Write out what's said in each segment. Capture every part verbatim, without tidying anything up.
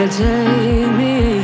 take me.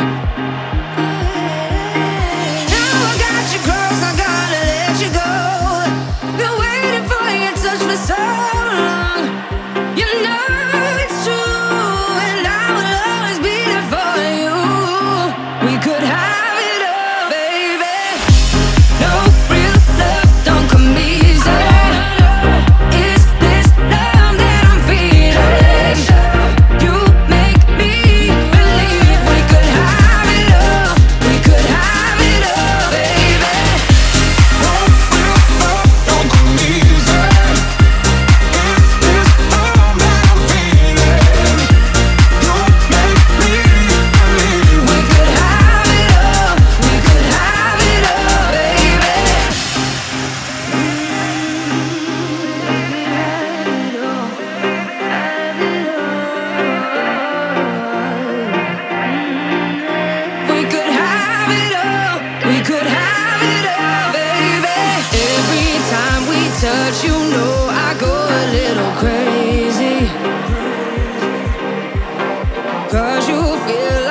Now I got you close, I gotta let you go. Been waiting for your touch for so long. You know it's true, and I will always be there for you. We could have it all, baby. No real love don't come easy. It's this love that I'm feeling. You make me believe we could have it all. We could have it all, baby. No real love don't come easy. It's this love that I'm feeling. You make me believe We could have it all. We could have it all, baby. We could have it all. We could have it all, baby. Every time we touch, you know I go a little crazy. 'Cause you feel